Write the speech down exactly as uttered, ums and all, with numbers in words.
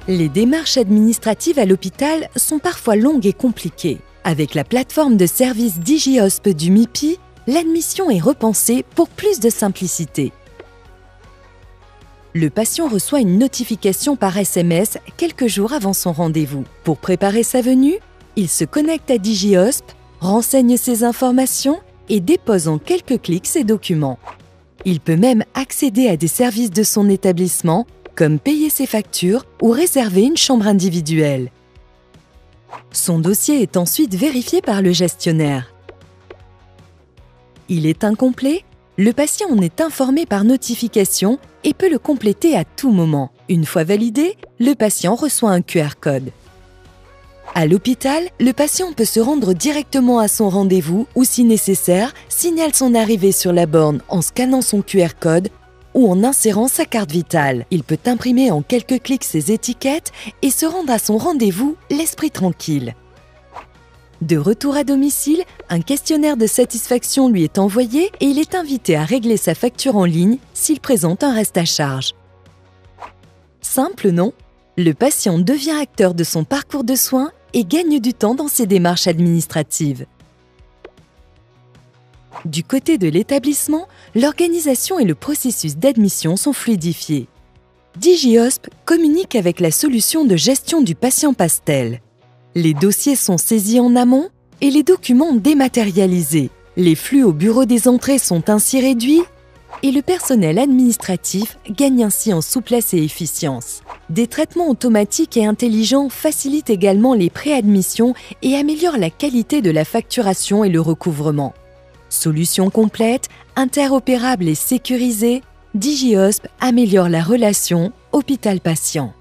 Les démarches administratives à l'hôpital sont parfois longues et compliquées. Avec la plateforme de service DigiHosp du M I P I, l'admission est repensée pour plus de simplicité. Le patient reçoit une notification par S M S quelques jours avant son rendez-vous. Pour préparer sa venue, il se connecte à DigiHosp, renseigne ses informations et dépose en quelques clics ses documents. Il peut même accéder à des services de son établissement, comme payer ses factures ou réserver une chambre individuelle. Son dossier est ensuite vérifié par le gestionnaire. Il est incomplet, le patient en est informé par notification et peut le compléter à tout moment. Une fois validé, le patient reçoit un Q R code. À l'hôpital, le patient peut se rendre directement à son rendez-vous ou, si nécessaire, signale son arrivée sur la borne en scannant son Q R code ou en insérant sa carte vitale. Il peut imprimer en quelques clics ses étiquettes et se rendre à son rendez-vous l'esprit tranquille. De retour à domicile, un questionnaire de satisfaction lui est envoyé et il est invité à régler sa facture en ligne s'il présente un reste à charge. Simple, non? Le patient devient acteur de son parcours de soins et gagne du temps dans ses démarches administratives. Du côté de l'établissement, l'organisation et le processus d'admission sont fluidifiés. DigiHosp communique avec la solution de gestion du patient Pastel. Les dossiers sont saisis en amont et les documents dématérialisés. Les flux au bureau des entrées sont ainsi réduits et le personnel administratif gagne ainsi en souplesse et efficience. Des traitements automatiques et intelligents facilitent également les préadmissions et améliorent la qualité de la facturation et le recouvrement. Solution complète, interopérable et sécurisée, DigiHosp améliore la relation hôpital-patient.